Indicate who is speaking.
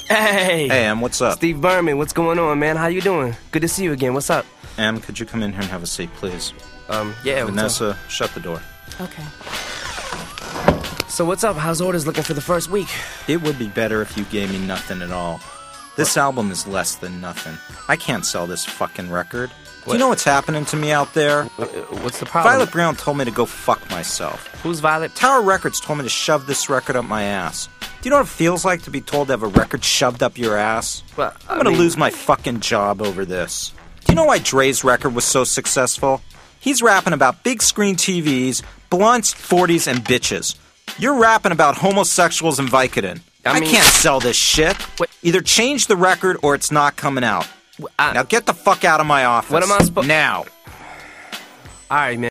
Speaker 1: Hey!
Speaker 2: Hey, Em, what's up?
Speaker 1: Steve Berman, what's going on, man? How you doing? Good to see you again. What's up?
Speaker 2: Em, could you come in here and have a seat, please?
Speaker 1: Yeah,
Speaker 2: Vanessa, shut the door.
Speaker 3: Okay.
Speaker 1: So what's up? How's orders looking for the first week?
Speaker 2: It would be better if you gave me nothing at all. This album is less than nothing. I can't sell this fucking record. Do you know what's happening to me out there?
Speaker 1: What's the problem?
Speaker 2: Violet Brown told me to go fuck myself.
Speaker 1: Who's Violet?
Speaker 2: Tower Records told me to shove this record up my ass. Do you know what it feels like to be told to have a record shoved up your ass?
Speaker 1: Well,
Speaker 2: I'm gonna lose my fucking job over this. Do you know why Dre's record was so successful? He's rapping about big screen TVs, blunts, 40s, and bitches. You're rapping about homosexuals and Vicodin. I can't sell this shit.
Speaker 1: What?
Speaker 2: Either change the record or it's not coming out. Now get the fuck out of my office.
Speaker 1: What am I supposed...
Speaker 2: Now.
Speaker 1: Alright, man.